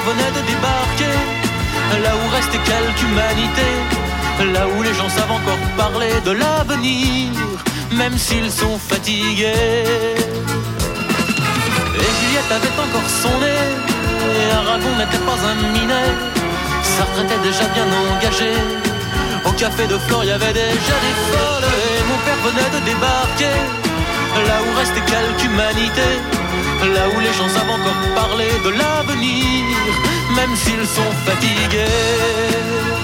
père venait de débarquer, là où restait quelque humanité, là où les gens savent encore parler de l'avenir, même s'ils sont fatigués. Et Juliette avait encore son nez, et Aragon n'était pas un minet, Sartre était déjà bien engagé. Au café de Flore, il y avait déjà des folles, et mon père venait de débarquer, là où restait quelque humanité, là où les gens savent encore parler de l'avenir, même s'ils sont fatigués.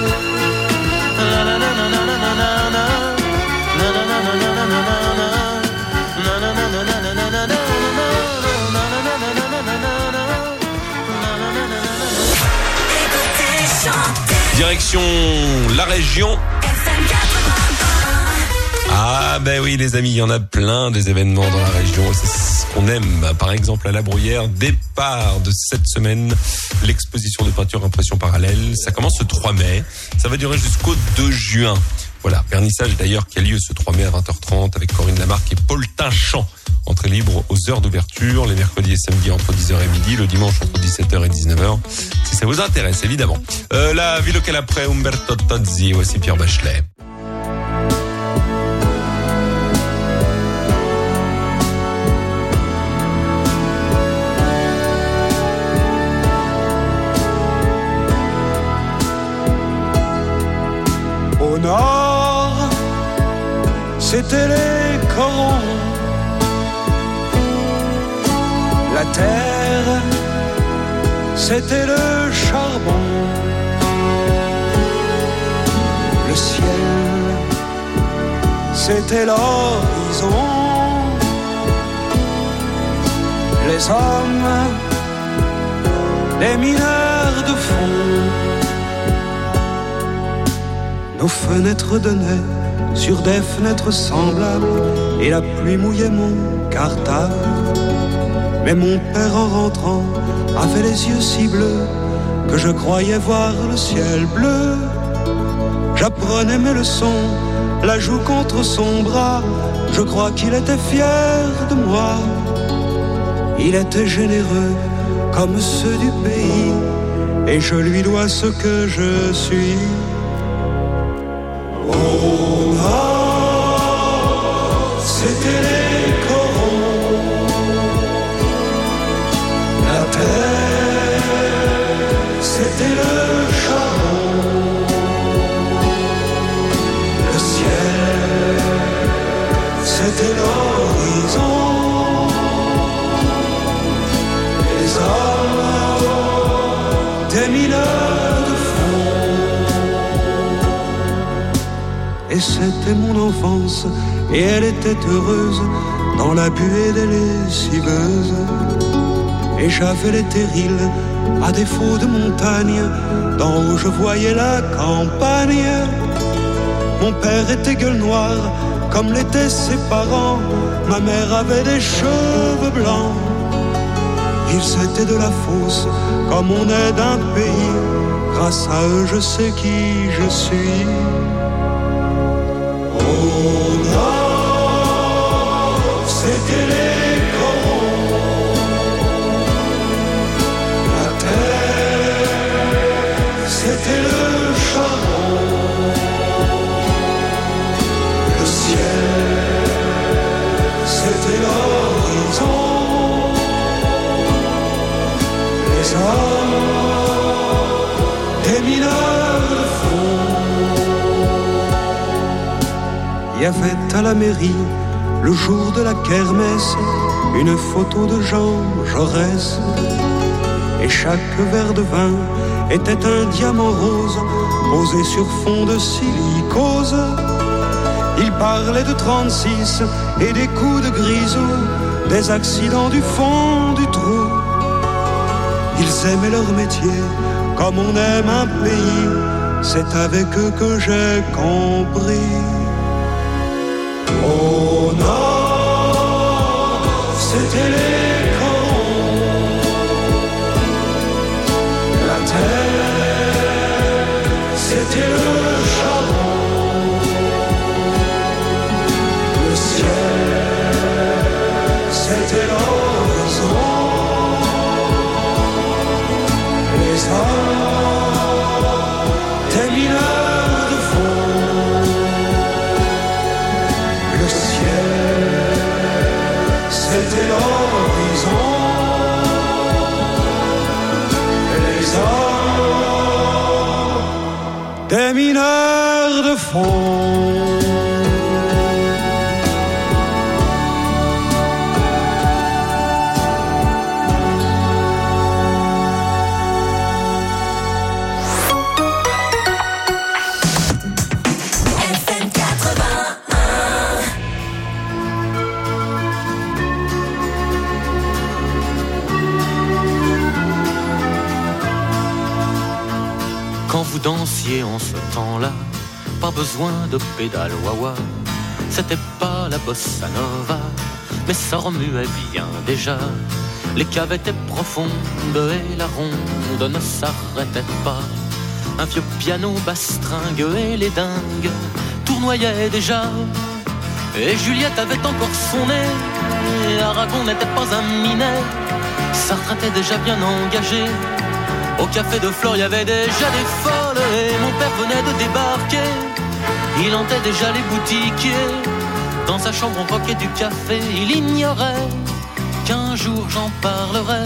Direction la région. Ah ben oui les amis, il y en a plein des événements dans la région, c'est ce qu'on aime. Par exemple à La Bruyère, départ de cette semaine, l'exposition de peinture impression parallèle. Ça commence le 3 mai, ça va durer jusqu'au 2 juin. Voilà, vernissage d'ailleurs qui a lieu ce 3 mai à 20h30 avec Corinne Lamarque et Paul Tinchamp. Entrée libre aux heures d'ouverture, les mercredis et samedis entre 10h et midi, le dimanche entre 17h et 19h, si ça vous intéresse évidemment. La ville auquel après Umberto Tozzi, voici Pierre Bachelet. Au nord, c'était les corons. La terre, c'était le charbon. Le ciel, c'était l'horizon. Les hommes, les mineurs de fond. Nos fenêtres donnaient sur des fenêtres semblables, et la pluie mouillait mon cartable. Mais mon père en rentrant avait les yeux si bleus que je croyais voir le ciel bleu. J'apprenais mes leçons, la joue contre son bras. Je crois qu'il était fier de moi. Il était généreux comme ceux du pays, et je lui dois ce que je suis. Au nord, c'était les corons. La terre, c'était le charbon. Le ciel, c'était l'horizon. Les hommes, des mineurs de fond. Et c'était mon enfance, et elle était heureuse dans la buée des lessiveuses. Et j'avais les terrils, à défaut de montagne, d'en haut je voyais la campagne. Mon père était gueule noire, comme l'étaient ses parents. Ma mère avait des cheveux blancs. Ils étaient de la fosse, comme on est d'un pays. Grâce à eux je sais qui je suis. Au nord, c'était les corons. La terre, c'était le charbon. Le ciel, c'était l'horizon. Les hommes, des mineurs de fond. Il y avait à la mairie, le jour de la kermesse, une photo de Jean Jaurès. Et chaque verre de vin était un diamant rose, posé sur fond de silicose. Il parlait de 36 et des coups de grisou, des accidents du fond du trou. Ils aimaient leur métier comme on aime un pays. C'est avec eux que j'ai compris. Au nord, c'était les corons. La terre, c'était le charbon. Le ciel, c'était l'horizon. Les fond. Quand vous dansiez en ce temps-là, pas besoin de pédale wah-wah. C'était pas la bossa nova, mais ça remuait bien déjà. Les caves étaient profondes et la ronde ne s'arrêtait pas. Un vieux piano bastringue et les dingues tournoyaient déjà. Et Juliette avait encore son nez, et Aragon n'était pas un minet. Sartre était déjà bien engagé. Au café de Flore, il y avait déjà des folles et mon père venait de débarquer. Il hantait déjà les boutiquiers. Dans sa chambre, on croquait du café. Il ignorait qu'un jour j'en parlerai.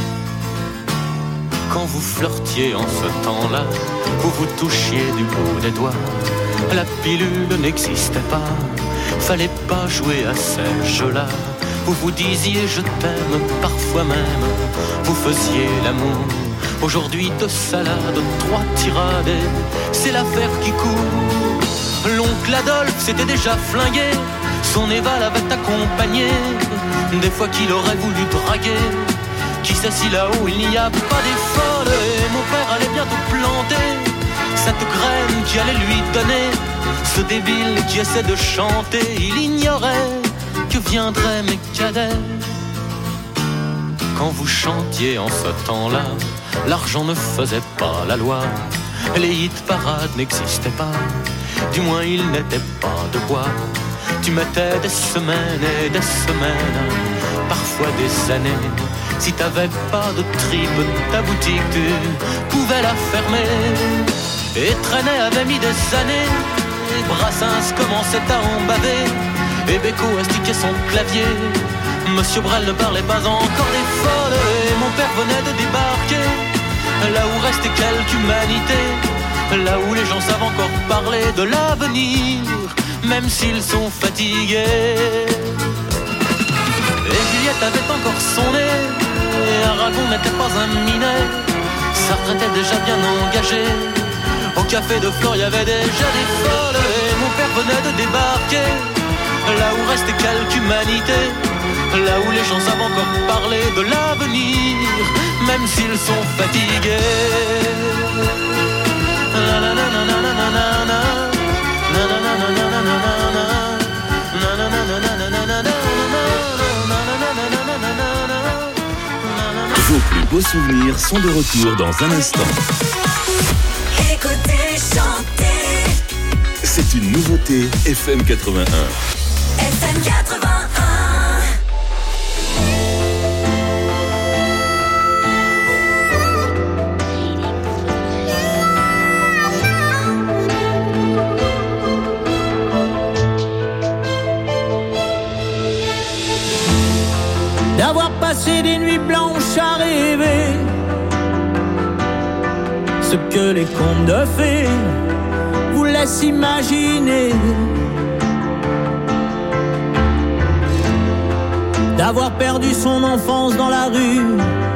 Quand vous flirtiez en ce temps-là, vous vous touchiez du bout des doigts. La pilule n'existait pas, fallait pas jouer à ces jeux-là. Vous vous disiez je t'aime, parfois même vous faisiez l'amour. Aujourd'hui 2 salades, 3 tirades, c'est l'affaire qui court. L'oncle Adolphe s'était déjà flingué, son Eva l'avait accompagné. Des fois qu'il aurait voulu draguer, qui sait si là-haut il n'y a pas des folles. Et mon père allait bientôt planter cette graine qui allait lui donner ce débile qui essaie de chanter. Il ignorait que viendraient mes cadets. Quand vous chantiez en ce temps-là, l'argent ne faisait pas la loi. Les hit parades n'existaient pas, du moins ils n'étaient pas de bois. Tu mettais des semaines et des semaines, parfois des années. Si t'avais pas de tripe, ta boutique tu pouvais la fermer. Et Trenet avait mis des années, Brassens commençait à en baver, et Beko astiquait son clavier. Monsieur Brel ne parlait pas encore des folles, et mon père venait de débarquer. Là où restait quelque humanité, là où les gens savent encore parler de l'avenir, même s'ils sont fatigués. Et Juliette avait encore son nez, et Aragon n'était pas un minet. Sartre était déjà bien engagé. Au café de Flore, il y avait déjà des folles, et mon père venait de débarquer. Là où restait quelque humanité, là où les gens savent encore parler de l'avenir, même s'ils sont fatigués. Vos plus beaux souvenirs sont de retour dans un instant. Écoutez, chanter. C'est une nouveauté FM 81. FM 81. D'avoir passé des nuits blanches à rêver ce que les contes de fées vous laissent imaginer. D'avoir perdu son enfance dans la rue,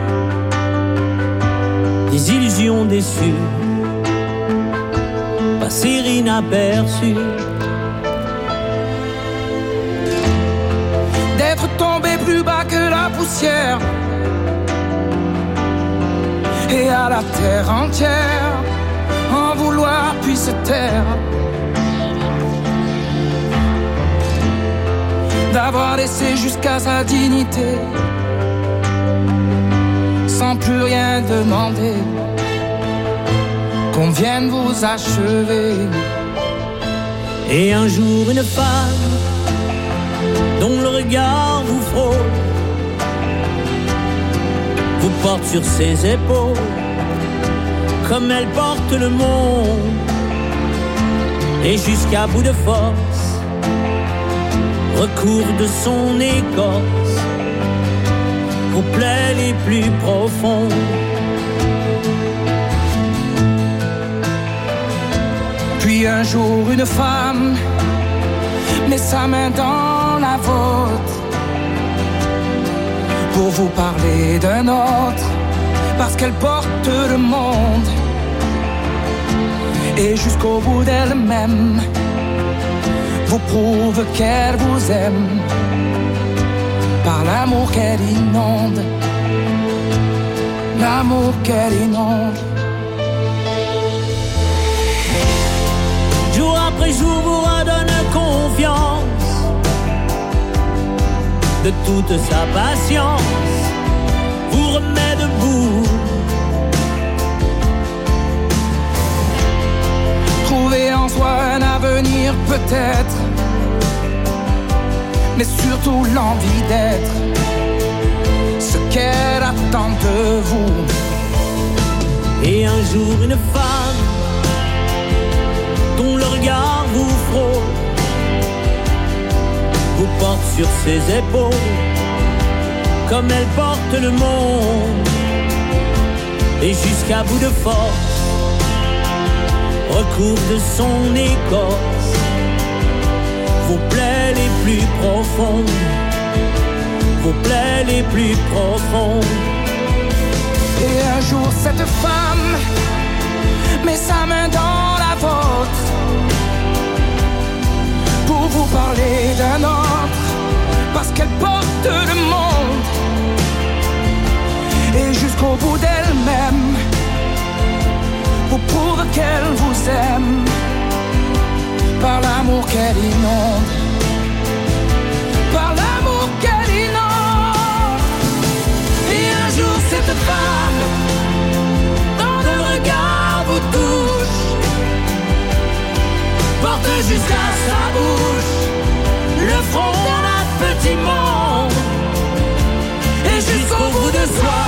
des illusions déçues, passer inaperçues. D'être tombé plus bas que la poussière et à la terre entière en vouloir puis se taire. D'avoir laissé jusqu'à sa dignité sans plus rien demander, qu'on vienne vous achever. Et un jour une femme dont le regard vous frôle vous porte sur ses épaules comme elle porte le monde, et jusqu'à bout de force recourt de son écorce aux plaies les plus profondes. Puis un un jour une femme met sa main dans la vôtre pour vous parler d'un autre, parce qu'elle porte le monde et jusqu'au bout d'elle-même vous prouve qu'elle vous aime par l'amour qu'elle inonde, l'amour qu'elle inonde. Jour après jour vous redonne confiance de toute sa patience, vous remet debout. Trouver en soi un avenir peut-être, mais surtout l'envie d'être ce qu'elle attend de vous. Et un jour une femme dont le regard vous frôle, vous porte sur ses épaules comme elle porte le monde, et jusqu'à bout de force recouvre de son écorce vos plaies les plus profondes, vos plaies les plus profondes. Et un jour cette femme met sa main dans la vôtre pour vous parler d'un autre, parce qu'elle porte le monde et jusqu'au bout d'elle-même vous prouve qu'elle vous aime par l'amour qu'elle inonde, par l'amour qu'elle inonde. Et un jour cette femme dans le regard vous touche, porte jusqu'à sa bouche le front d'un petit monde, et jusqu'au bout de soi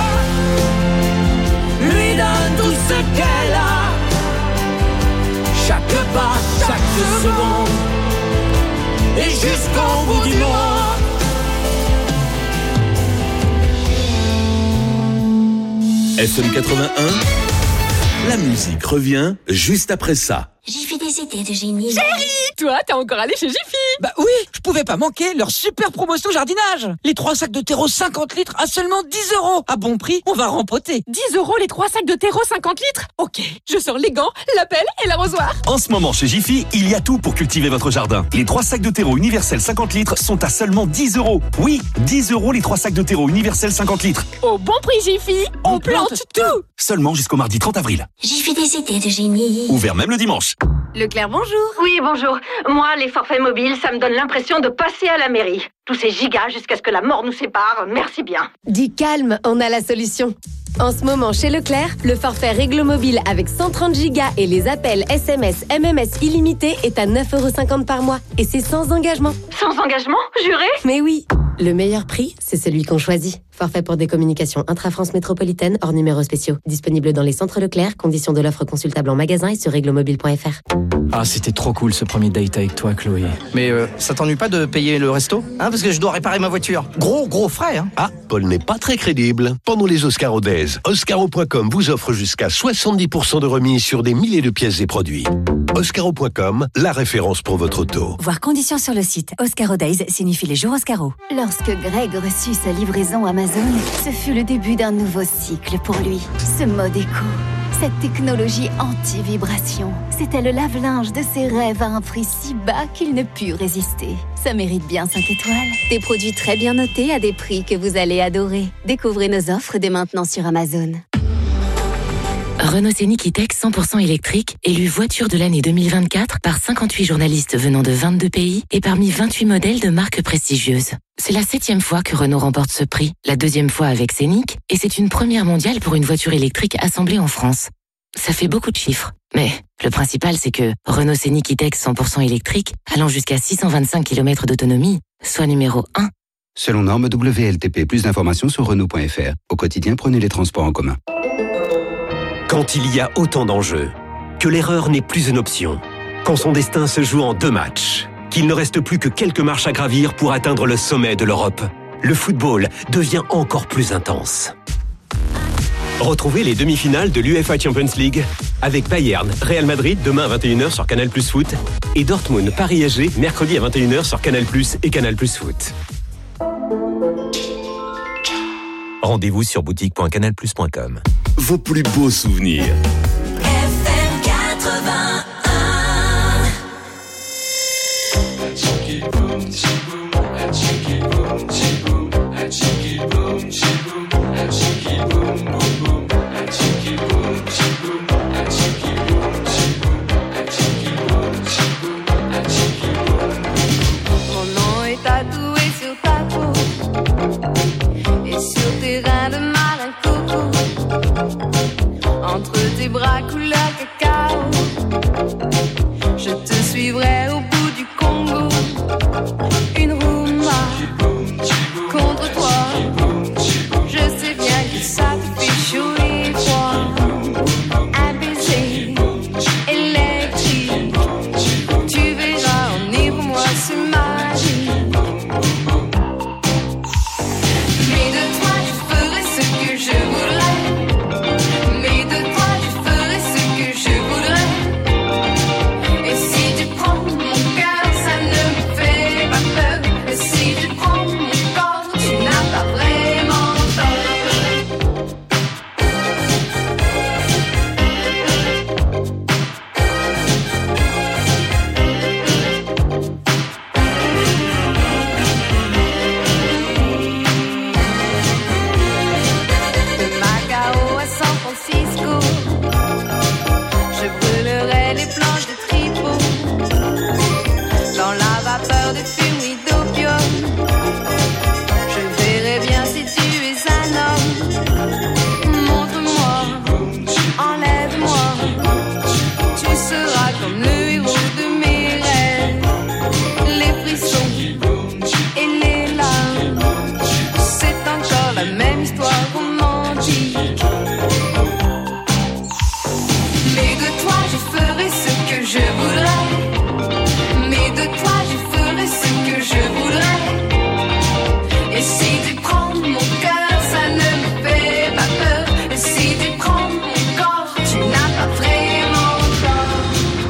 lui donne tout ce qu'elle a, chaque pas, chaque seconde, et jusqu'au bout du monde. FM 81, la musique revient juste après ça. J'y fais des idées de génie. Chérie, toi, t'es encore allé chez Jiffy? Bah oui, je pouvais pas manquer leur super promotion jardinage. Les 3 sacs de terreau 50 litres à seulement 10 €. À bon prix, on va rempoter. 10 € les 3 sacs de terreau 50 litres? Ok, je sors les gants, la pelle et l'arrosoir. En ce moment chez Jiffy, il y a tout pour cultiver votre jardin. Les 3 sacs de terreau universel 50 litres sont à seulement 10 €. Oui, 10 € les 3 sacs de terreau universel 50 litres. Au bon prix Jiffy, on plante tout. Seulement jusqu'au mardi 30 avril. J'y fais des idées de génie. Ouvert même le dimanche. Leclerc, bonjour. Oui, bonjour. Moi, les forfaits mobiles, ça me donne l'impression de passer à la mairie. Tous ces gigas jusqu'à ce que la mort nous sépare, merci bien. Dis calme, on a la solution. En ce moment, chez Leclerc, le forfait Réglo Mobile avec 130 gigas et les appels SMS, MMS illimités est à 9,50 € par mois. Et c'est sans engagement. Sans engagement, juré? Mais oui, le meilleur prix, c'est celui qu'on choisit. Forfait pour des communications intra-France métropolitaine hors numéros spéciaux. Disponible dans les centres Leclerc, conditions de l'offre consultable en magasin et sur réglomobile.fr. Ah, c'était trop cool ce premier date avec toi, Chloé. Mais ça t'ennuie pas de payer le resto? Hein, parce que je dois réparer ma voiture. Gros frais, hein. Ah, Paul n'est pas très crédible. Pendant les Oscars Days, Oscaro.com vous offre jusqu'à 70% de remise sur des milliers de pièces et produits. Oscaro.com, la référence pour votre auto. Voir conditions sur le site. Oscaro Days signifie les jours Oscaro. Lorsque Greg reçut sa livraison Amazon, ce fut le début d'un nouveau cycle pour lui. Ce mode éco, cette technologie anti-vibration, c'était le lave-linge de ses rêves à un prix si bas qu'il ne put résister. Ça mérite bien 5 étoiles. Des produits très bien notés à des prix que vous allez adorer. Découvrez nos offres dès maintenant sur Amazon. Renault Scénic E-Tech 100% électrique, élu voiture de l'année 2024 par 58 journalistes venant de 22 pays et parmi 28 modèles de marques prestigieuses. C'est la 7e fois que Renault remporte ce prix, la 2e fois avec Scénic, et c'est une première mondiale pour une voiture électrique assemblée en France. Ça fait beaucoup de chiffres, mais le principal c'est que Renault Scénic E-Tech 100% électrique, allant jusqu'à 625 km d'autonomie, soit numéro 1. Selon norme WLTP, plus d'informations sur Renault.fr. Au quotidien, prenez les transports en commun. Quand il y a autant d'enjeux, que l'erreur n'est plus une option, quand son destin se joue en 2 matchs, qu'il ne reste plus que quelques marches à gravir pour atteindre le sommet de l'Europe, le football devient encore plus intense. Retrouvez les demi-finales de l'UEFA Champions League avec Bayern, Real Madrid demain à 21h sur Canal+ Foot et Dortmund, Paris SG mercredi à 21h sur Canal+ et Canal+ Foot. Rendez-vous sur boutique.canalplus.com. Vos plus beaux souvenirs. FM 81. Mon nom est tatoué sur ta peau et sur tes reins de marin coco. Entre tes bras couleur cacao, je te suivrai au bout du Congo. Une rumba contre toi, je sais bien que ça te fait chaud et froid. Un baiser électrique, tu verras en ivre moi c'est magique. Mais de toi je ferai ce que je voudrais. Mais de toi je ferai ce que je voudrais. Et si tu prends mon cœur, ça ne me fait pas peur. Et si tu prends mon corps, tu n'as pas vraiment tort. De Macao à San Francisco, je brûlerai les planches de tripot. Dans la vapeur de fumée d'opium, je verrai bien si tu es un homme. Montre-moi, enlève-moi, tu seras comme le héros de mes rêves. Les frissons et les larmes, c'est encore la même histoire romantique. Mais de toi je ferai ce que je voudrais. Mais de toi je ferai ce que je voudrais. Et si tu prends mon cœur, ça ne me fait pas peur. Et si tu prends mon corps, tu n'as pas vraiment tort.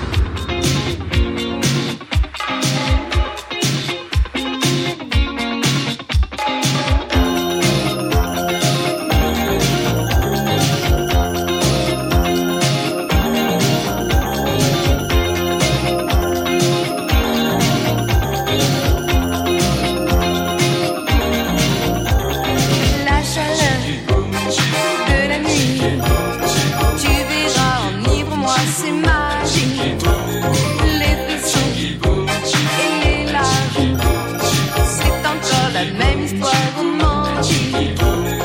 La chaleur de la nuit, tu verras en ivre moi c'est magique. Les frissons et les larmes, c'est encore la même histoire romantique.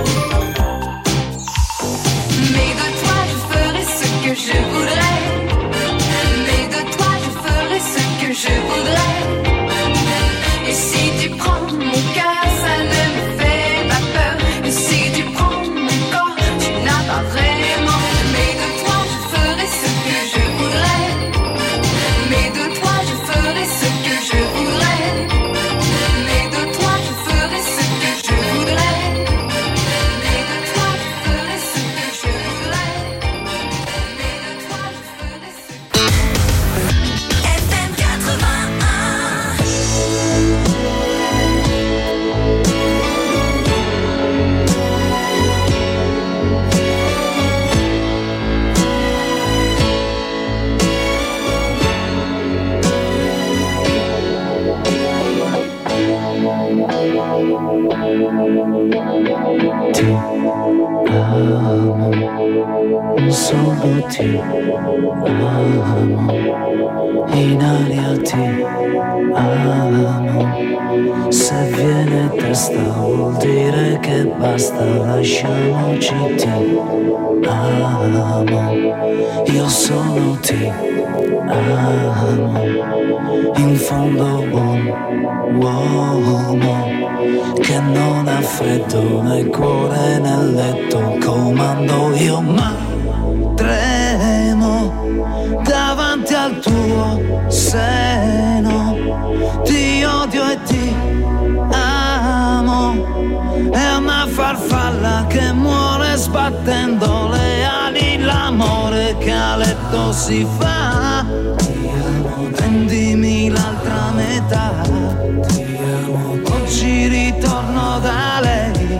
Mais de toi je ferai ce que je voudrais. Mais de toi je ferai ce que je voudrais. Et si tu prends mon cœur, ça ne me fait pas peur. Et si tu prends mon corps, tu n'as pas vraiment. Mais de toi je ferai ce que je voudrais. Mais de toi je ferai ce que je voudrais. Mais de toi je ferai ce que je voudrais. Mais de toi je ferai ce que je voudrais. Mais de toi je ferai ce que FM 'Ti amo, solo ti amo, in aria ti amo. Se viene testa vuol dire che basta, lasciamoci ti amo. Io sono ti amo, in fondo buon uomo che non ha freddo nel cuore nel letto, comando io ma tremo davanti al tuo seno, ti odio e ti amo, è una farfalla che muore sbattendo detto si fa. Prendimi l'altra metà. Oggi ritorno da lei.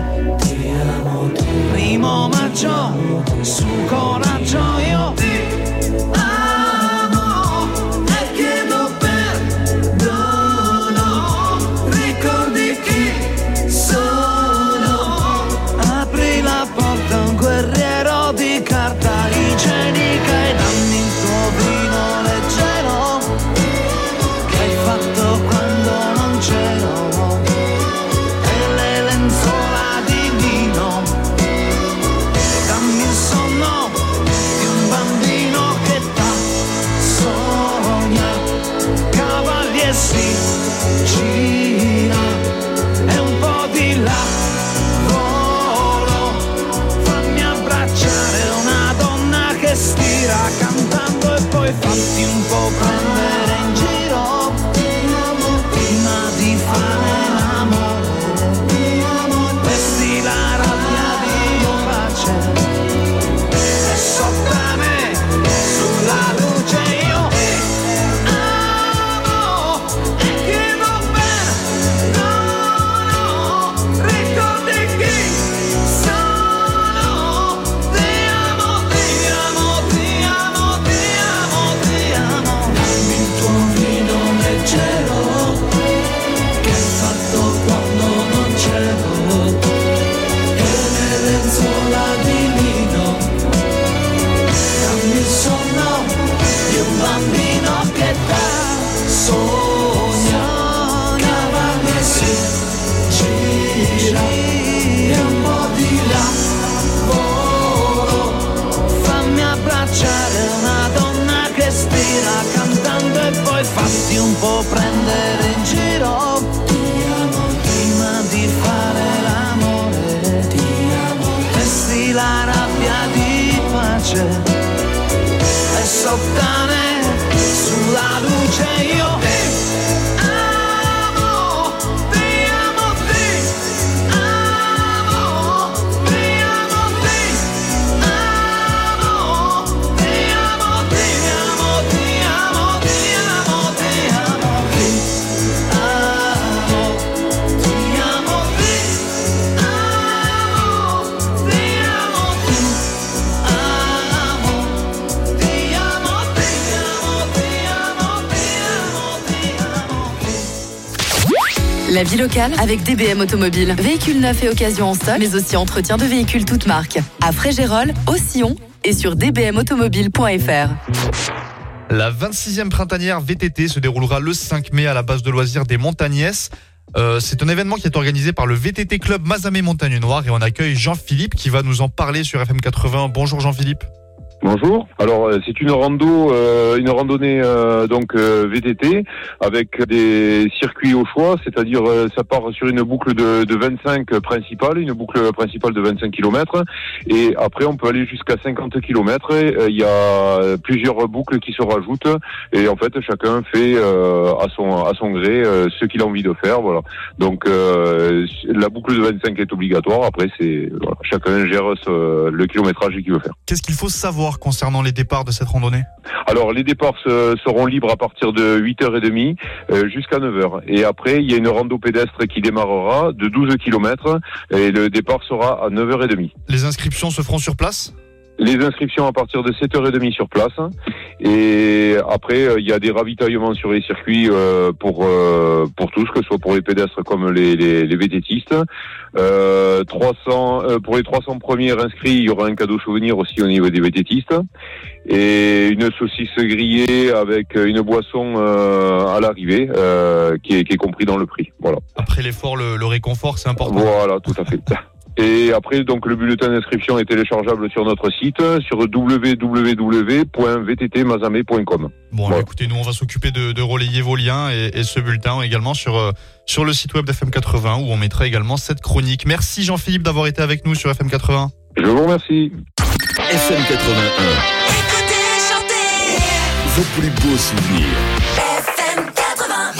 Primo maggio, su coraggio io ti amo e chiedo perdono. Ricordi chi sono? Apri la porta a un guerriero di carta igienica e dammi il tuo vino leggero che hai fatto quando non c'ero. Si gira e un po' di là volo, fammi abbracciare una donna che stira cantando e poi fatti un po' prendere in giro prima di fare l'amore, vesti la rabbia di pace e sopra me sulla luce io cantando e poi fatti un po' prendere in giro prima di fare l'amore, vesti la rabbia di pace e sottane sulla luce io La vie locale avec DBM Automobile. Véhicules neufs et occasions en stock, mais aussi entretien de véhicules toutes marques. À Frégérolles, au Sillon et sur dbmautomobile.fr. La 26e printanière VTT se déroulera le 5 mai à la base de loisirs des Montagnès. C'est un événement qui est organisé par le VTT Club Mazamet Montagne Noire et on accueille Jean-Philippe qui va nous en parler sur FM 80. Bonjour Jean-Philippe. Bonjour. Alors c'est une randonnée donc VTT avec des circuits au choix, c'est-à-dire ça part sur une boucle de 25 principale, une boucle principale de 25 km et après on peut aller jusqu'à 50 km et il y a plusieurs boucles qui se rajoutent et en fait chacun fait à son gré ce qu'il a envie de faire, voilà. Donc la boucle de 25 est obligatoire, après c'est voilà, chacun gère le kilométrage qu'il veut faire. Qu'est-ce qu'il faut savoir concernant les départs de cette randonnée? Alors les départs seront libres à partir de 8h30 jusqu'à 9h. Et après, il y a une rando pédestre qui démarrera de 12 km et le départ sera à 9h30. Les inscriptions se feront sur place ? Les inscriptions à partir de 7h30 sur place. Et après, il y a des ravitaillements sur les circuits pour tous, que ce soit pour les pédestres comme les VTTistes. 300 pour les 300 premiers inscrits, il y aura un cadeau souvenir aussi au niveau des VTTistes. Et une saucisse grillée avec une boisson à l'arrivée qui est compris dans le prix. Voilà. Après l'effort, le réconfort, c'est important. Voilà, tout à fait. Et après, donc, le bulletin d'inscription est téléchargeable sur notre site, sur www.vttmazamé.com. Bon, voilà. Écoutez, nous, on va s'occuper de relayer vos liens et ce bulletin également sur le site web d'FM 80 où on mettra également cette chronique. Merci Jean-Philippe d'avoir été avec nous sur FM 80. Je vous remercie. FM 81. Écoutez, chantez. Vos plus beaux souvenirs. FM 81.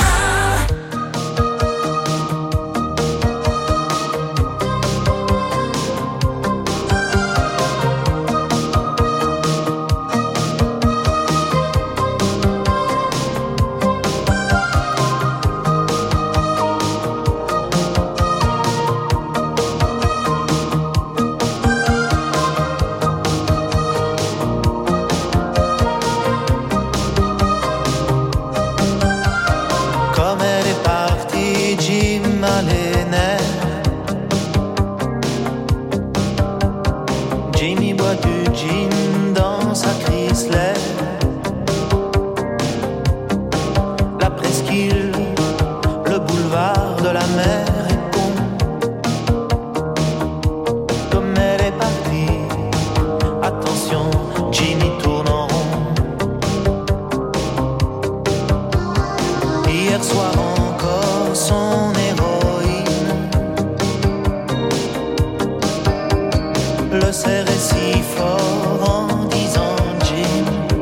si fort en disant Jim.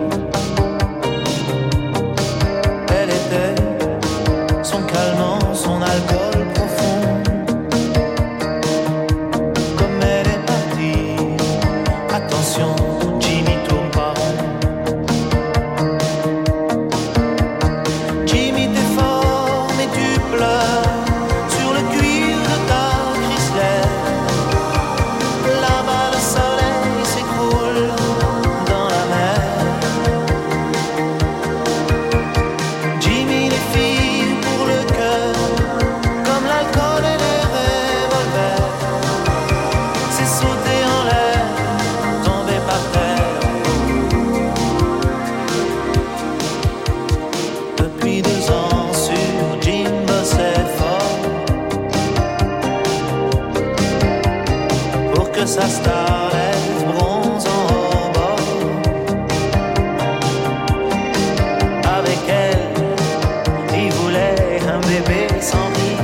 Elle était son calmant, son alcool profond. Comme elle est partie, attention, Jimmy tourne pas rond. Jimmy t'es fort mais tu pleures sur le cuir de ta Chrysler. Là-bas le soleil s'écroule dans la mer. Jimmy les filles pour le cœur, comme l'alcool et les revolvers. C'est sauter en l'air, tomber par terre. Depuis 2 ans sur Jim bossait fort pour que sa starlette bronze en rebord. Avec elle, il voulait un bébé sans vie.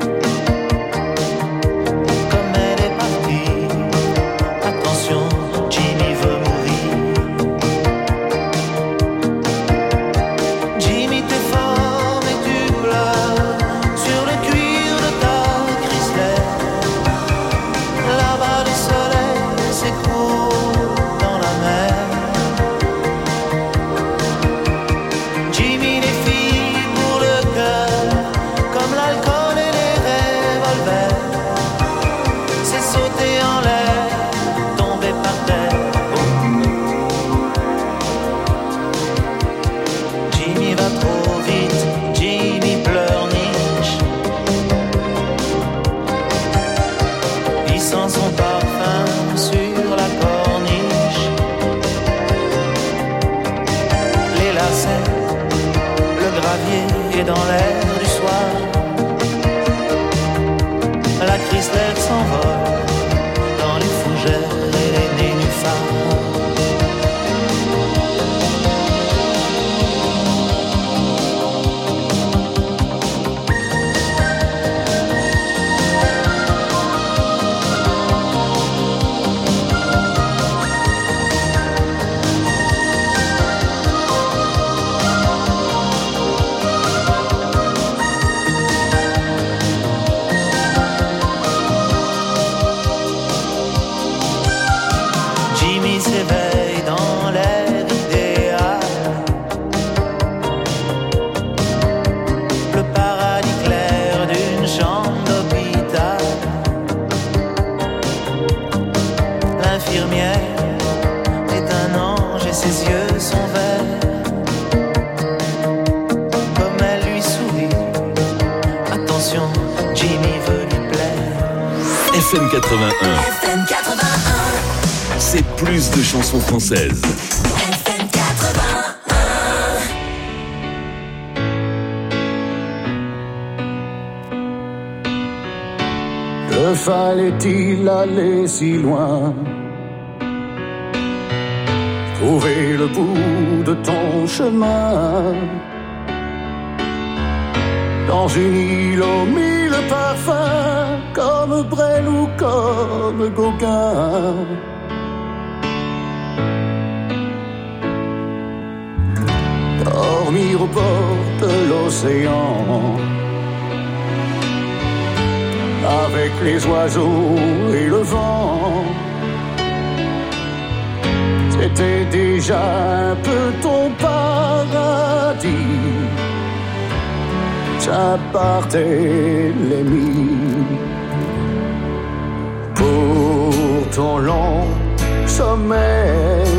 Comme elle est partie, attention, Jimmy veut mourir. Jimmy t'es fort mais tu pleures sur le cuir de ta Chrysler. Là-bas le soleil s'écroule dans la mer. Jimmy les filles pour le cœur, comme l'alcool et les revolvers. C'est sauter en l'air, tomber par terre. Jimmy va trop vite, Jimmy pleurniche. Il sent son parfum sur la corniche. Les lacets, le gravier est dans l'air du soir. La Chrysler s'envole dans les fougères et les nénuphars. Jimmy s'éveille dans l'air idéal. Le paradis clair d'une chambre d'hôpital. L'infirmière est un ange et ses yeux sont verts. Comme elle lui sourit, attention, Jimmy veut lui plaire. FM 81. FM 81. C'est plus de chansons françaises. FM 81. Que fallait-il aller si loin? Trouver le bout de ton chemin dans une île aux 1000 parfums, comme Brel ou comme Gauguin. Dormir au bord de l'océan avec les oiseaux et le vent. C'était déjà un peu ton paradis. Ça partait l'ennemi pour ton long sommeil.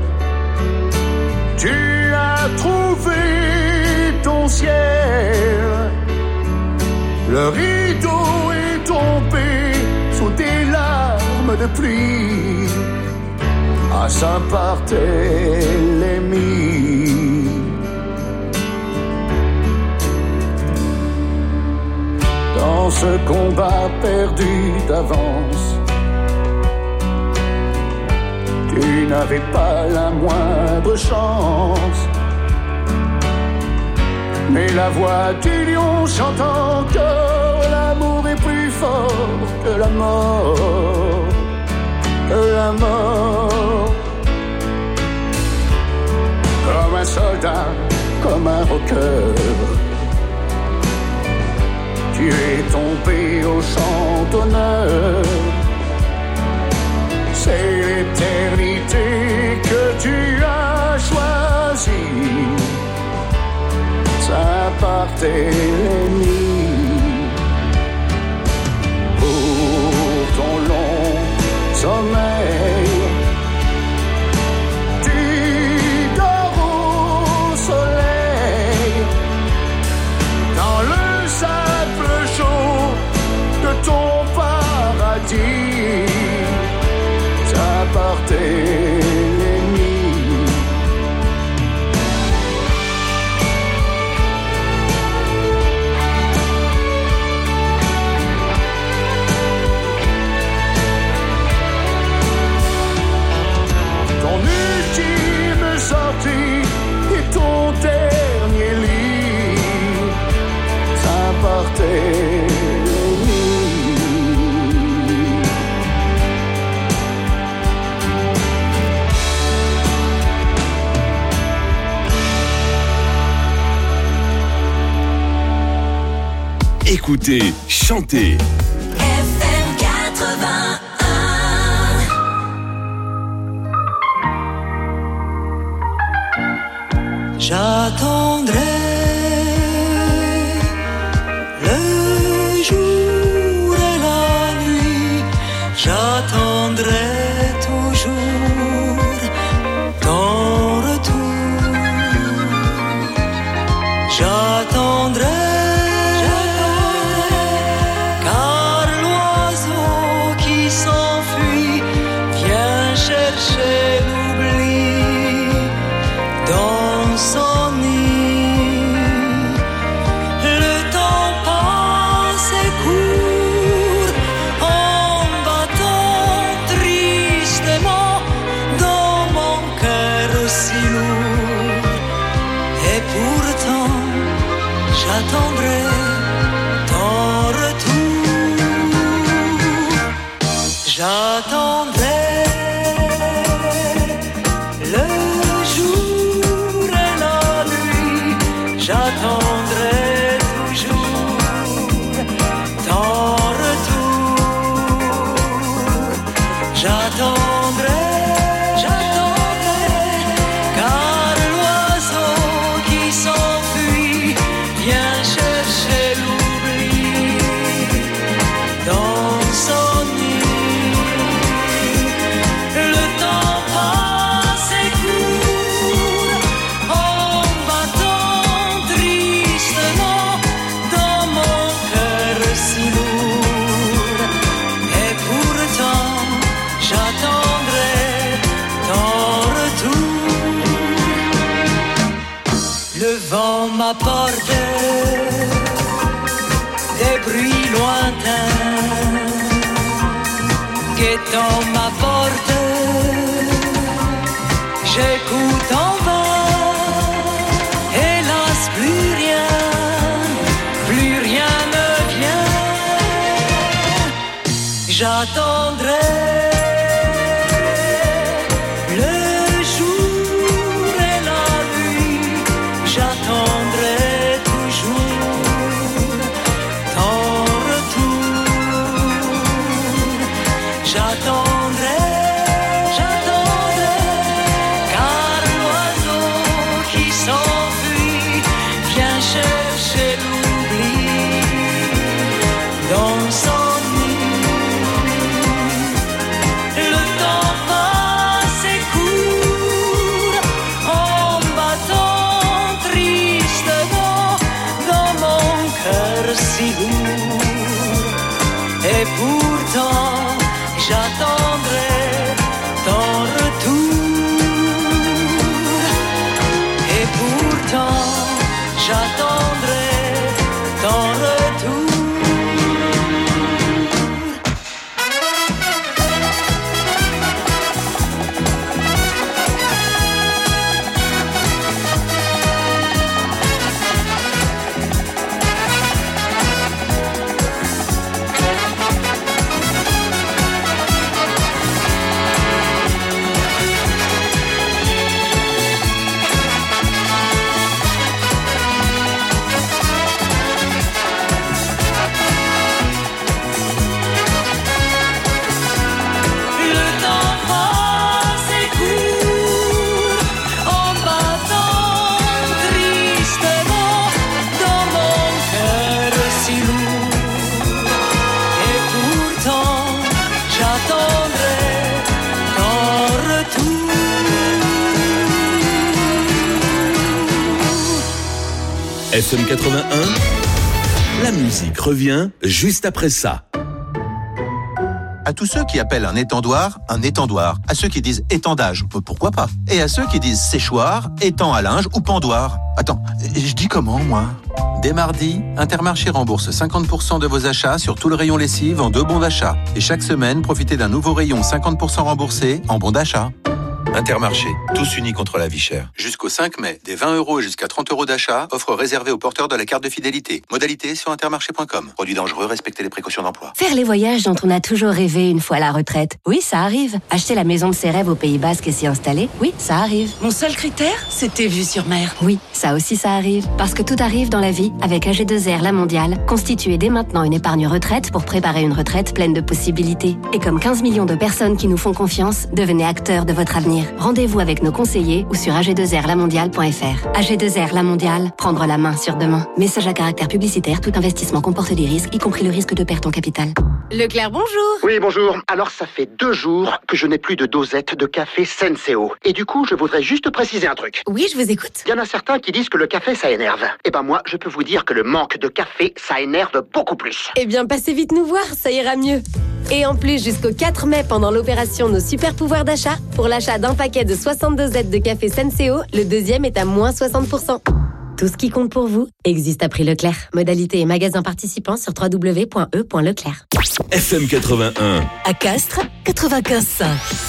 Tu as trouvé ton ciel. Le rideau est tombé sous des larmes de pluie. Ah, ça partait l'ennemi. Dans ce combat perdu d'avance, tu n'avais pas la moindre chance. Mais la voix du lion chante encore, l'amour est plus fort que la mort. que la mort. Comme un soldat, comme un rocker, tu es tombé au champ d'honneur. C'est l'éternité que tu as choisie. Ça partait l'ennemi. Pour ton long sommeil, tu dors au soleil, dans le sable chaud de ton paradis. Ça partait l'ennemi. Ton ultime sortie et ton dernier lit, ça partait l'ennemi. Écoutez, chantez. FM 81. J'attendrai le jour et la nuit, j'attendrai toujours ton retour. J'attendrai, car l'oiseau qui s'enfuit vient chercher l'oubli dans son nid. Le temps passe et court en battant tristement dans mon cœur si lourd. Et pourtant j'attendrai ton retour. J'attendrai le jour et la nuit, j'attendrai toujours ton retour. J'attendrai, car l'oiseau qui s'enfuit vient chercher l'oubli dans son nid. Le temps passe et court en battant tristement dans mon cœur si lourd. Et pourtant j'attendrai ton retour. Le vent m'apporte des bruits lointains, guettant ma porte, j'écoute en vain. Hélas, plus rien ne vient. J'attendrai le jour et la nuit, j'attendrai toujours ton retour. J'attendrai, car l'oiseau qui s'enfuit vient chercher l'oubli dans son nid. FM 81, la musique revient juste après ça. À tous ceux qui appellent un étendoir, à ceux qui disent étendage, pourquoi pas, et à ceux qui disent séchoir, étang à linge ou pendoir. Attends, je dis comment, moi ? Dès mardi, Intermarché rembourse 50% de vos achats sur tout le rayon lessive en 2 bons d'achat. Et chaque semaine, profitez d'un nouveau rayon 50% remboursé en bons d'achat. Intermarché, tous unis contre la vie chère. Jusqu'au 5 mai, des 20 € et jusqu'à 30 € d'achat, offre réservée aux porteurs de la carte de fidélité. Modalité sur intermarché.com. Produit dangereux, respectez les précautions d'emploi. Faire les voyages dont on a toujours rêvé une fois à la retraite. Oui, ça arrive. Acheter la maison de ses rêves au Pays Basque et s'y installer. Oui, ça arrive. Mon seul critère, c'était vue sur mer. Oui, ça aussi ça arrive. Parce que tout arrive dans la vie. Avec AG2R La Mondiale, constituez dès maintenant une épargne retraite pour préparer une retraite pleine de possibilités. Et comme 15 millions de personnes qui nous font confiance, devenez acteurs de votre avenir. Rendez-vous avec nos conseillers ou sur ag2rlamondiale.fr. AG2R La Mondiale, prendre la main sur demain. Message à caractère publicitaire, tout investissement comporte des risques, y compris le risque de perte en capital. Leclerc, bonjour. Oui, bonjour. Alors, ça fait 2 jours que je n'ai plus de dosette de café Senseo. Et du coup, je voudrais juste préciser un truc. Oui, je vous écoute. Il y en a certains qui disent que le café, ça énerve. Eh ben moi, je peux vous dire que le manque de café, ça énerve beaucoup plus. Eh bien, passez vite nous voir, ça ira mieux. Et en plus, jusqu'au 4 mai, pendant l'opération Nos Super Pouvoirs d'achat, pour l'achat d'un paquet de 60 dosettes de café Senseo, le deuxième est à moins 60%. Tout ce qui compte pour vous existe à prix Leclerc. Modalité et magasins participants sur www.e.leclerc. FM 81. À Castres, 95.5.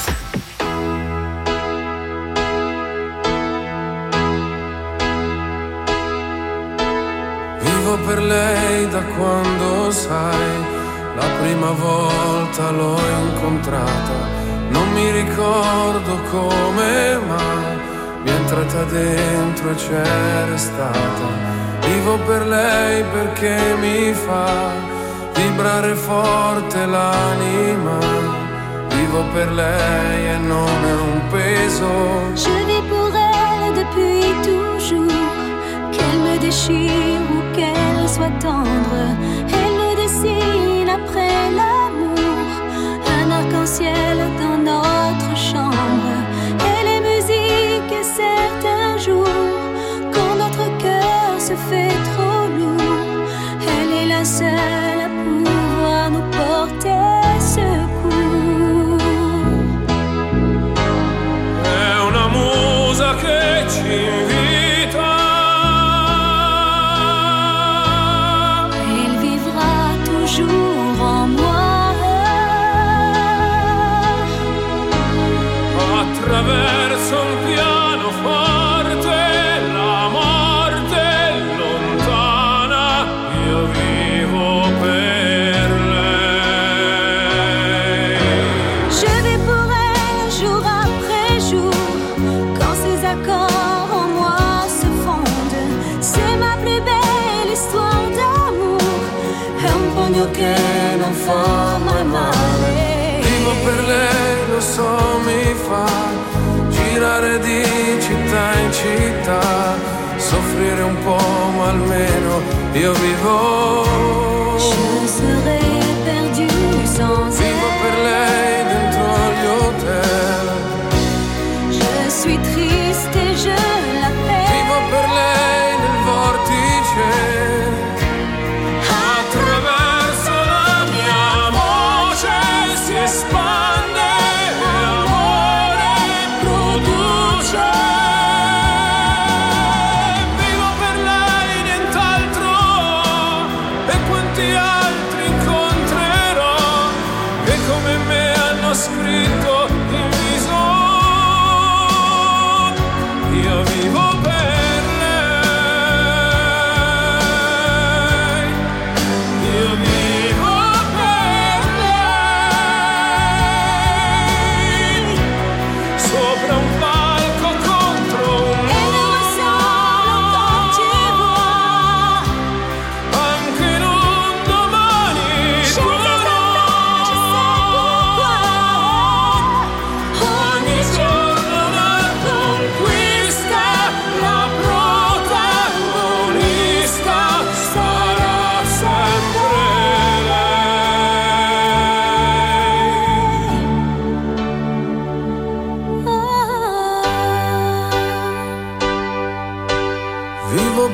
Vivo per lei da quando sai, la prima volta l'ho incontrata. Non mi ricordo come mai mi è entrata dentro e c'è restata. Vivo per lei perché mi fa vibrare forte l'anima. Vivo per lei e non è un peso. Je vis pour elle depuis toujours. Qu'elle me déchire ou qu'elle soit tendre, elle me dessine après l'amour un arc-en-ciel dans notre chambre. Elle est musique et certains jours, quand notre cœur se fait trop lourd, elle est la seule à pouvoir nous porter secours. È una musa che ci invita. Elle vivra toujours en moi. Attraverso un pianoforte, la morte è lontana, io vivo per lei. Je vais pour elle jour après jour, quand ses accords en moi se fondent. C'est ma plus belle histoire d'amour, è un pugno che non fa mai male. Vivo per lei, lo so, mi fa girare di città in città, soffrire un po', ma almeno io vivo. Je serai perdu sans elle. Vivo per lei dentro gli hotel. Je suis triste et je l'appelle. Vivo per lei nel vortice. Attraverso la mia voce si espande. Vivo per lei, nient'altro, e quanti altri incontrerò che come me hanno scritto in viso. Io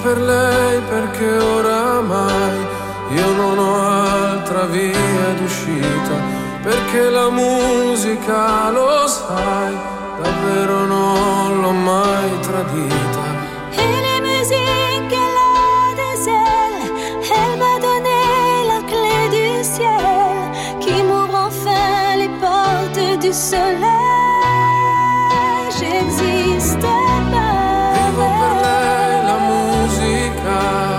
per lei perché oramai io non ho altra via d'uscita, perché la musica, lo sai, davvero non l'ho mai tradita. Et les musiques, elle a des ailes, elle m'a donné la clé du ciel, qui m'ouvre enfin les portes du soleil. J'existe pas. Vivo per lei la musica.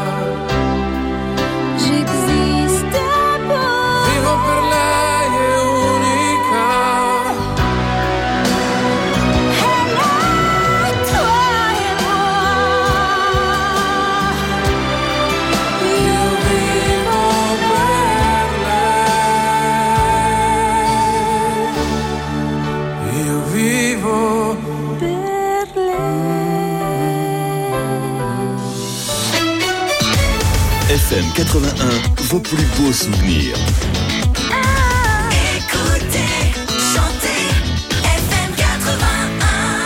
J'existe pas. Vivo per lei è unica. Elle a toi et moi. Io vivo per lei. Io vivo per FM 81, vos plus beaux souvenirs. Écoutez, chantez, FM 81.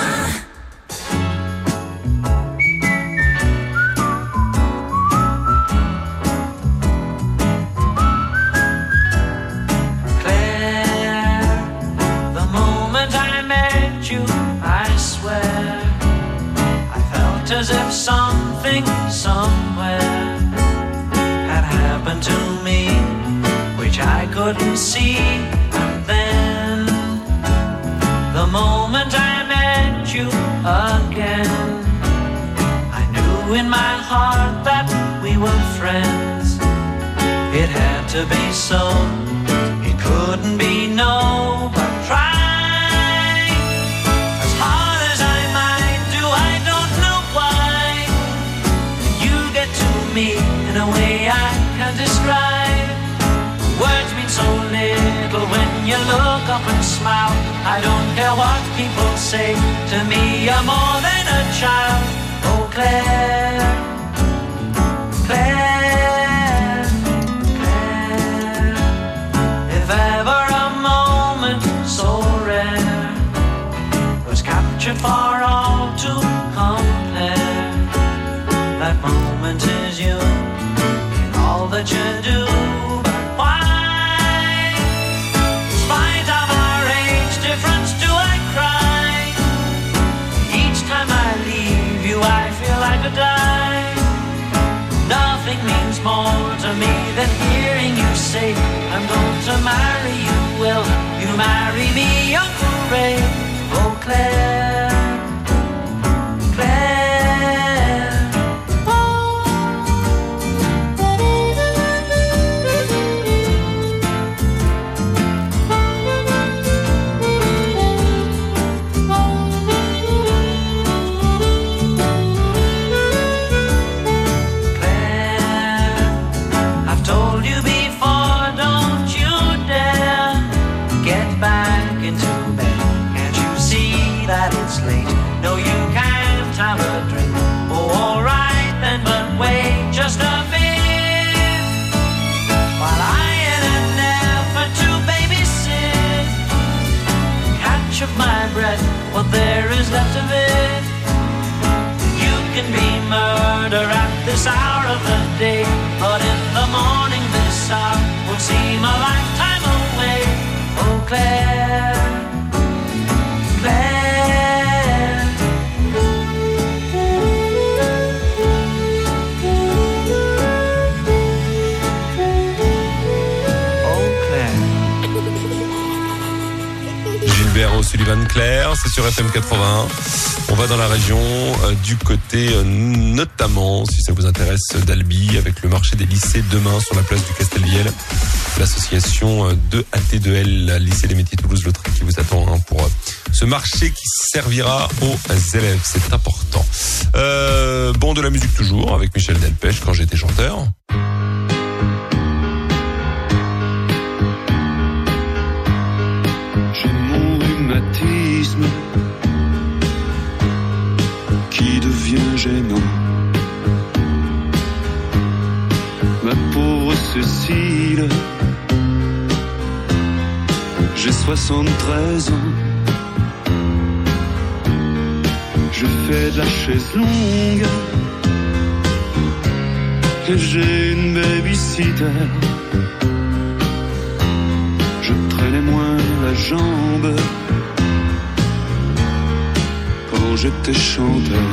Claire, the moment I met you, I swear, I felt as if something somewhere had happened to me, which I couldn't see. And then, the moment I met you again, I knew in my heart that we were friends. It had to be so, it couldn't be no, but try as hard as I might do, I don't know why you get to me in a way I can't describe. Words mean so little when you look up and smile. I don't care what people say, to me you're more than a child. Oh Claire, Claire, Claire, if ever a moment so rare was captured for all to compare, that moment is you in all that you do. But why, in spite of our age difference, do I cry? Each time I leave you I feel I could die. Nothing means more to me than hearing you say, I'm going to marry you. Will you marry me, Uncle Ray? Oh Claire, Claire. I've told you before, don't you dare get back into bed. Can't you see that it's late? No, you can't have a drink. Oh, alright then, but wait just a bit, while I in an effort to babysit catch up my breath, what there is left of it. You can be murder at this hour of the day, but in the morning this hour will seem a lifetime away. Oh Claire, Claire, oh Claire. Gilbert O'Sullivan, Claire, c'est sur FM 81. On va dans la région du côté notamment, si ça vous intéresse, d'Albi, avec le marché des lycées demain sur la place du Castelviel. L'association de AT2L, lycée des métiers Toulouse-Lautrec, qui vous attend pour ce marché qui servira aux élèves. C'est important. Bon, de la musique toujours, avec Michel Delpech, quand j'étais chanteur. J'ai mon rhumatisme qui devient gênant. Ma pauvre Cécile, j'ai 73 ans. Je fais de la chaise longue et j'ai une babysitter. Je traînais moins la jambe quand j'étais chanteur.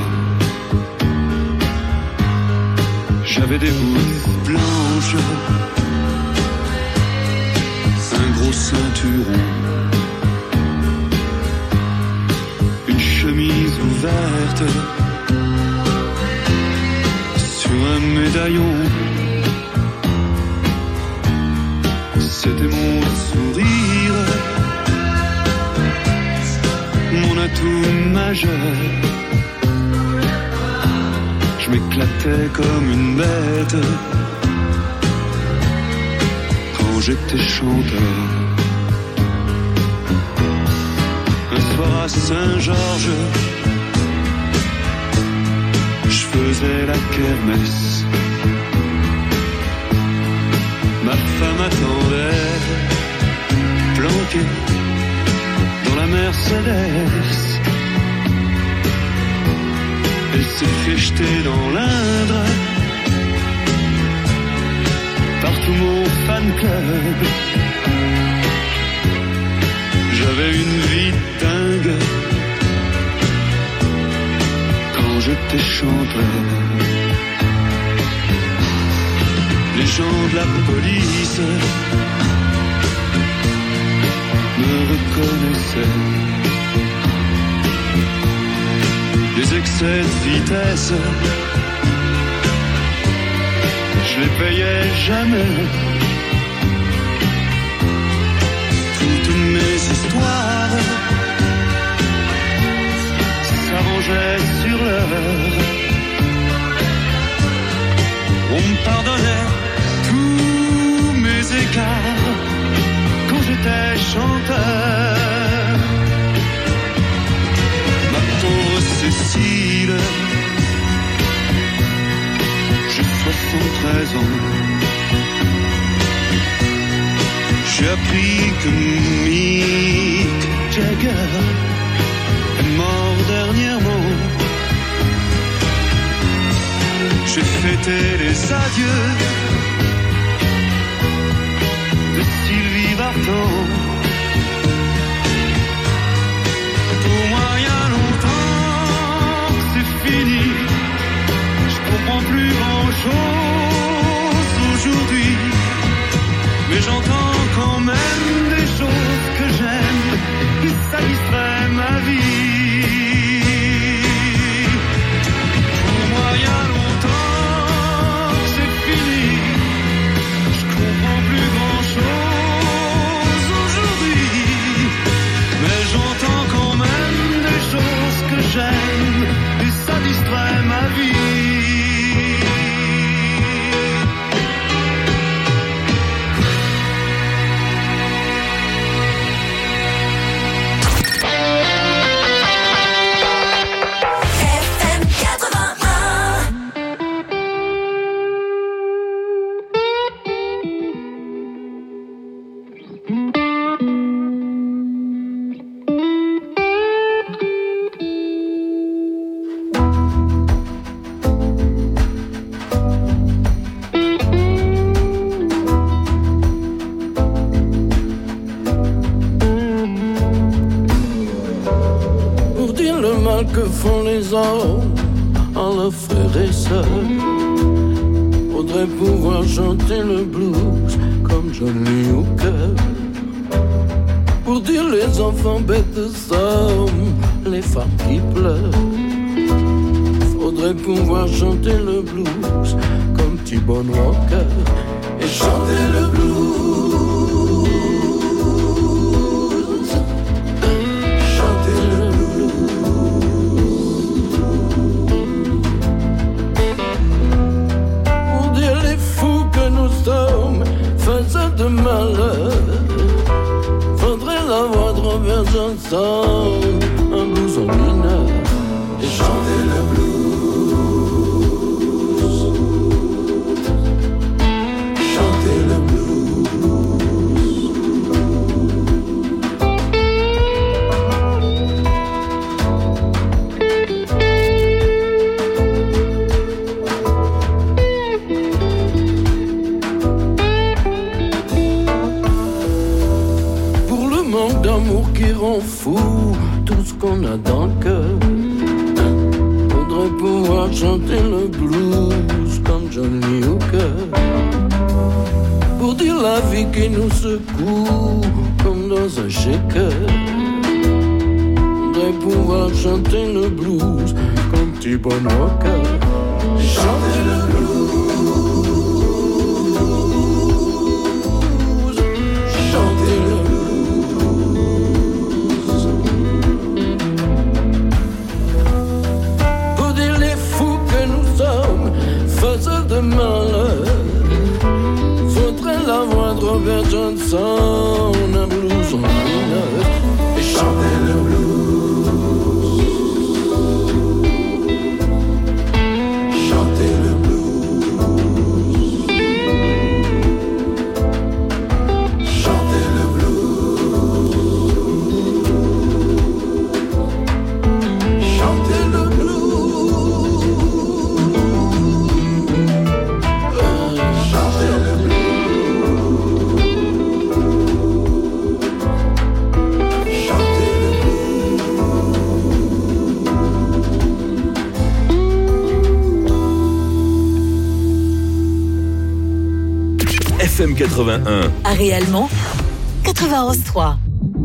J'avais des boules blanches, un gros ceinturon, une chemise ouverte sur un médaillon. C'était mon sourire, mon atout majeur. Je m'éclatais comme une bête quand j'étais chanteur. Un soir à Saint-Georges, je faisais la kermesse. Ma femme attendait, planquée dans la Mercedes. Elle s'est fait jeter dans l'Indre par tout mon fan club. J'avais une vie dingue quand j'étais chanteur. Les gens de la police me reconnaissaient. Les excès de vitesse, je les payais jamais. Toutes mes histoires s'arrangeaient sur l'heure. On me pardonnait tous mes écarts quand j'étais chanteur. Ma pauvre Cécile, j'ai 73 ans. J'ai appris que Mick Jagger est mort dernièrement. J'ai fêté les adieux de Sylvie Vartan. Pour moi, il y a longtemps que c'est fini. Je comprends plus grand-chose aujourd'hui, mais j'entends quand même des choses que j'aime, et ça distrait ma vie. Pour moi, il y a longtemps que c'est fini. Je comprends plus grand-chose aujourd'hui, mais j'entends quand même des choses que j'aime, et ça distrait ma vie. Que font les hommes en leurs frères et sœurs. Faudrait pouvoir chanter le blues comme Johnny Hooker. Pour dire les enfants bêtes de somme, les femmes qui pleurent. Faudrait pouvoir chanter le blues comme T-Bone Walker. Et chanter le blues. Faisant de malheur, faudrait l'avoir traversé ensemble, un blues en mineur, et chanter le blues, chanter le blues. qu'on a dans le cœur. Faudrait pouvoir chanter le blues comme Johnny Hooker, pour dire la vie qui nous secoue comme dans un shaker. Faudrait pouvoir chanter le blues comme T-Bone Walker. Chanter le blues, chanter le blues, pour dire les fous que nous sommes, faiseurs de malheur. Faudrait la voix de Robert Johnson, un blues en mineur, et chanter le blues. FM 81. À réellement 91.3.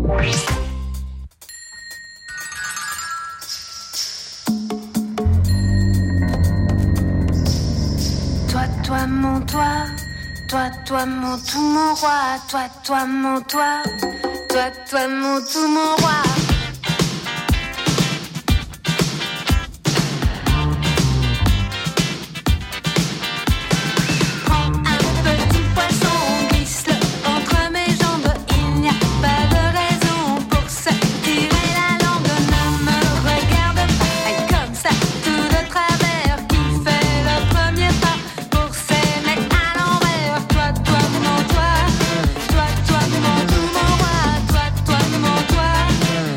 Toi mon toi, toi mon tout mon roi, toi mon toi, toi mon tout mon roi. Toi,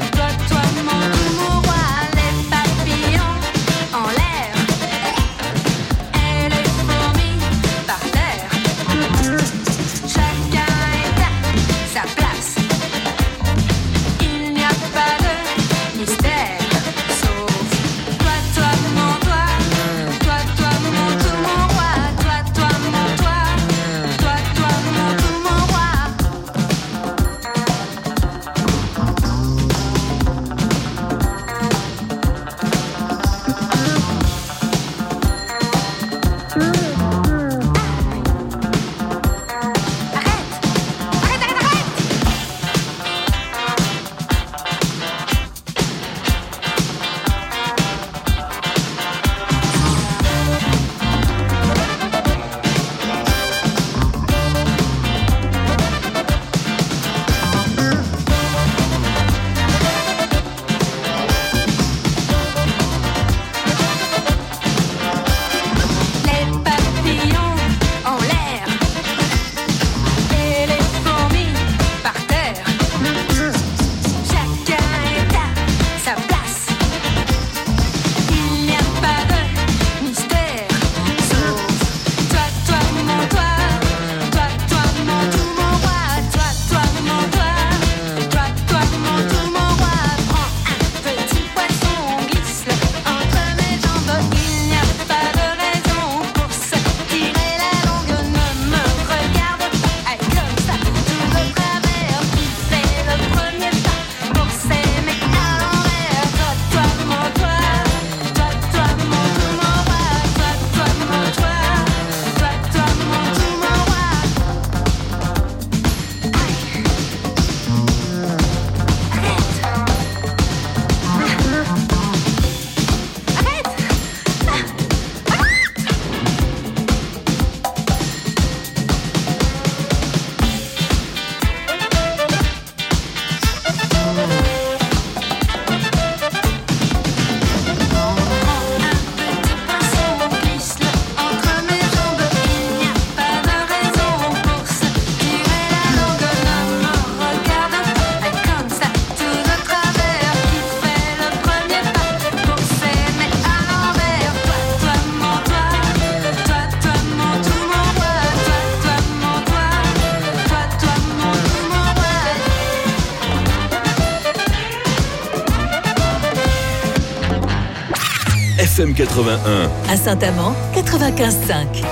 FM 81. À Saint-Amand, 95.5.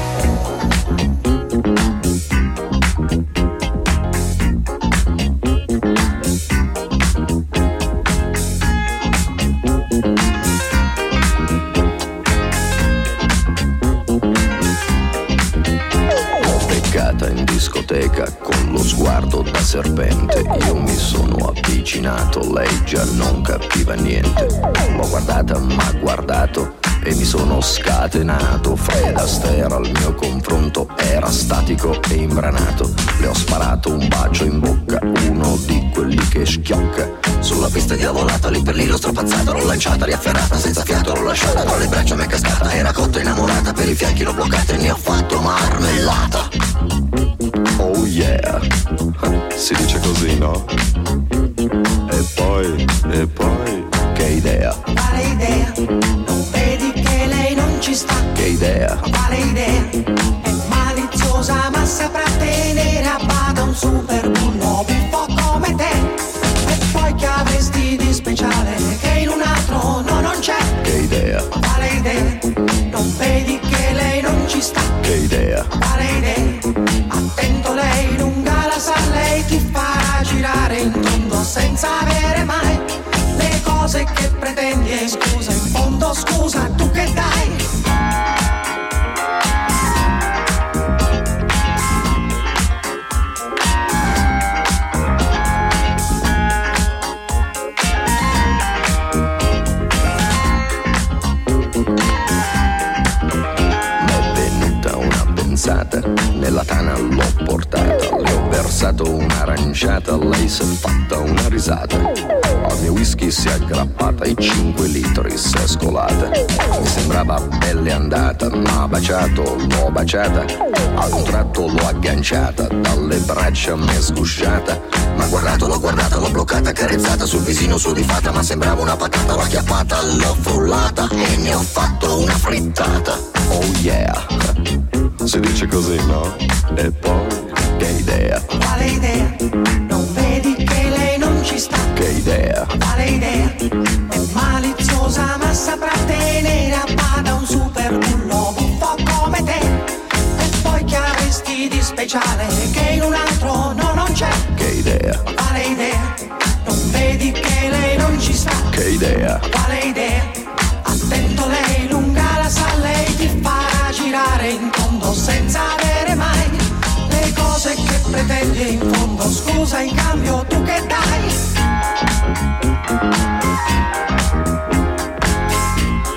In discoteca con lo sguardo da serpente, io mi sono avvicinato, lei già non capiva niente. L'ho guardata, m'ha guardato e mi sono scatenato. Fred Astaire al mio confronto era statico e imbranato. Le ho sparato un bacio in bocca, uno di quelli che schiocca. Sulla pista diavolata, lì per lì l'ho strapazzata, l'ho lanciata, riafferrata, senza fiato l'ho lasciata, tra le braccia m'è cascata, era cotta innamorata, per i fianchi l'ho bloccata e ne ho fatto marmellata. Oh yeah, si dice così, no? E poi, che idea? Quale idea? Non vedi che lei non ci sta? Che idea? Quale idea? È maliziosa ma saprà tenere a bada un super bullo buffo come te. E poi che avresti di speciale che in un altro no non c'è? Che idea? Quale idea? Non vedi che lei non ci sta? Che idea? Quale idea? Attento, lei lunga la sa, lei ti farà girare in tondo senza avere mai le cose che pretendi. E scusa, in fondo scusa, tu che dai? Nella tana l'ho portata, le ho versato un'aranciata, lei si è fatta una risata. Al mio whisky si è aggrappata, i 5 litri si è scolata. Mi sembrava belle andata, m'ha baciato, l'ho baciata. Ad un tratto l'ho agganciata, dalle braccia m'è sgusciata. M'ha guardato, l'ho bloccata, carezzata sul visino sudifata, ma sembrava una patata, l'ho acchiappata, l'ho frullata e ne ho fatto una frittata. Oh yeah, si dice così, no? E poi, che idea? Quale idea? Non vedi che lei non ci sta? Che idea? Quale idea? È maliziosa ma saprà tenere a bada un super bullo buffo come te. E poi che avresti di speciale che in un altro no non c'è? Che idea? Quale idea? Non vedi che lei non ci sta? Che idea? Quale idea?